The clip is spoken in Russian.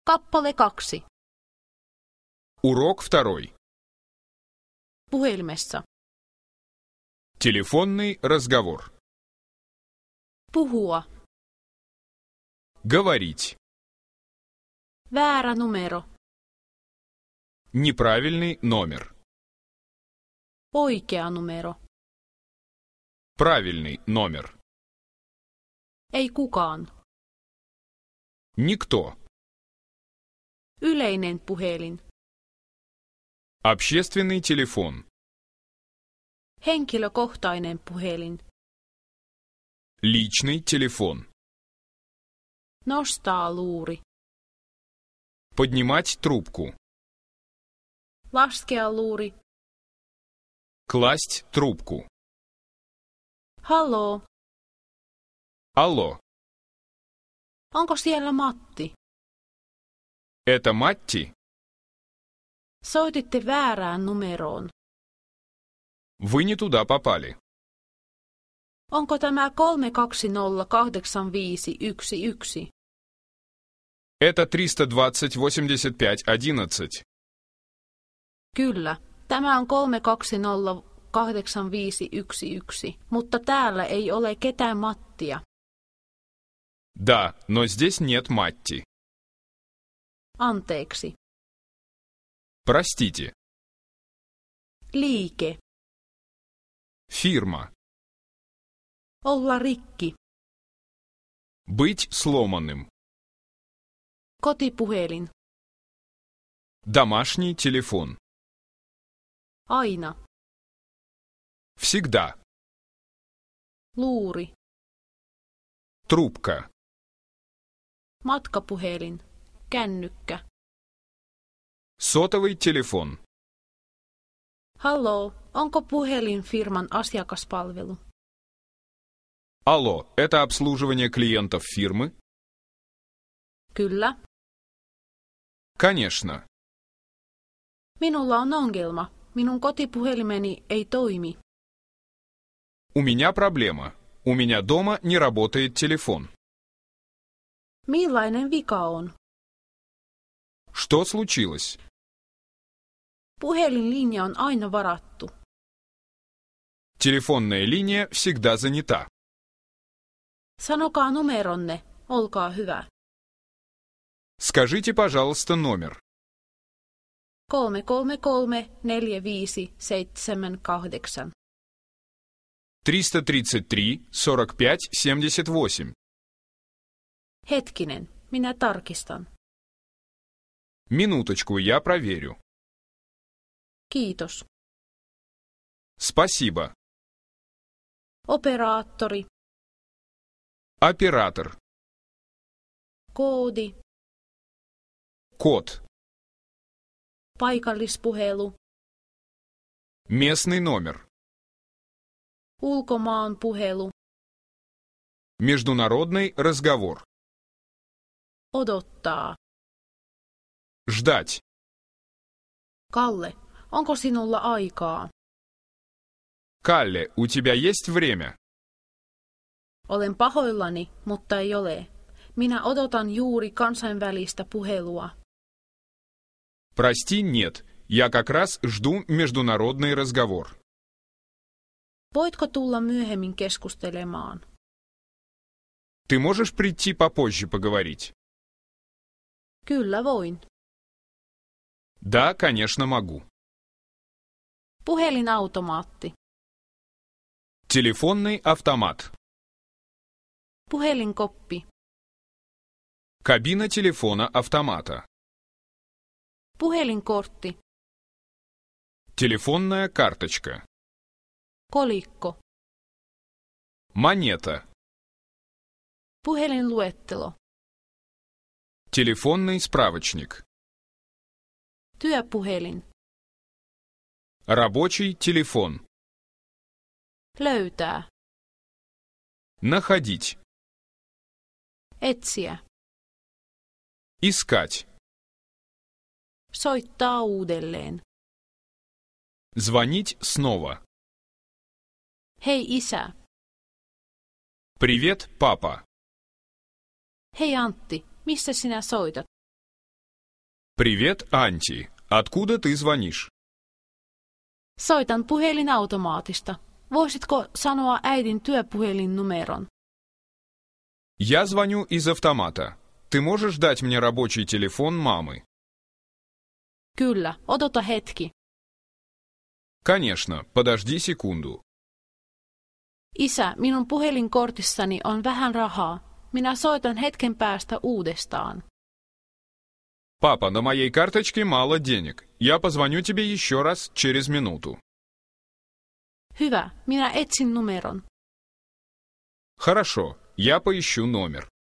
Kappale 2. Урок 2. Puhelimessa. Телефонный разговор. Puhua. Говорить. Väärä numero. Неправильный номер. Oikea numero. Правильный номер. Ei kukaan. Никто. Yleinen puhelin. Общественный телефон. Henkilökohtainen puhelin. Личный телефон. Nostaa luuri. Поднимать трубку. Laskea luuri. Класть трубку. Halloo. Алло, Onko siellä Matti? это Матти? Soititte väärään numeroon. Вы не туда попали. Onko tämä 3208511? Это 320-85-11. Kyllä, tämä on 3208511, mutta täällä ei ole ketään Mattia. Да, но здесь нет Матти. Anteeksi. Простите. Liike. Фирма. Olla rikki. Быть сломанным. Kotipuhelin. Домашний телефон. Aina. Всегда. Luuri. Трубка. Matkapuhelin. Kännykkä. Сотовый телефон. Halloo, onko puhelinfirman asiakaspalvelu? Алло, это обслуживание клиентов фирмы? Kyllä. Конечно. Minulla on ongelma. Minun kotipuhelimeni ei toimi. У меня проблема. У меня дома не работает телефон. Millainen vika on? Что случилось? Puhelinlinja on aina varattu. Телефонная линия всегда занята. Sanokaa numeronne, olkaa hyvä. Скажите, пожалуйста, номер. 3334578. 333 45 78. Hetkinen, minä tarkistan. Минуточку, я проверю. Kiitos. Спасибо. Operaattori. Оператор. Koodi. Код. Paikallispuhelu. Местный номер. Ulkomaan puhelu. Международный разговор. Odottaa. Ждать. Kalle, onko sinulla aikaa? Калле, у тебя есть время? Olen pahoillani, mutta ei ole. Minä odotan juuri kansainvälistä puhelua. Прости, нет. Я как раз жду международный разговор. Voitko tulla myöhemmin keskustelemaan? Ты можешь прийти попозже поговорить? Kyllä voin. Да, конечно, могу. Puhelinautomaatti. Телефонный автомат. Puhelinkoppi. Кабина телефона автомата. Puhelinkortti. Телефонная карточка. Kolikko. Монета. Puhelinluettelo. Телефонный справочник. Työpuhelin. Рабочий телефон. Löytää. Находить. Etsiä. Искать. Soittaa uudelleen. Звонить снова. Hei isä. Привет, папа. Hei Antti, missä sinä soitat? Привет, Анти. Откуда ты звонишь? Soitan puhelinautomaatista. Voisitko sanoa äidin työpuhelinnumeron? Я звоню из автомата. Ты можешь дать мне рабочий телефон мамы? Kyllä, odota hetki. Конечно, подожди секунду. Isä, minun puhelinkortissani on vähän rahaa. Minä soitan hetken päästä uudestaan. Папа, на моей карточке мало денег. Я позвоню тебе еще раз через минуту. Hyvä, minä etsin numeron. Хорошо, я поищу номер.